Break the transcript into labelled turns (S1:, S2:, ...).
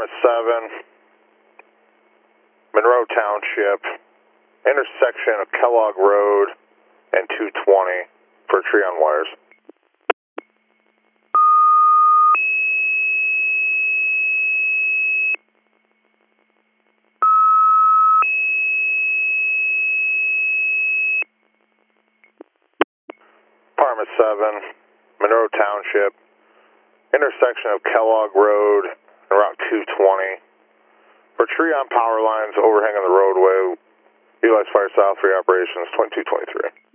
S1: Department 7, Monroe Township, intersection of Kellogg Road and 220 for a tree on wires. Department 7, Monroe Township, intersection of Kellogg Road and Route 220 for tree on power lines overhanging the roadway. Utilize Fire South for your operations 2223.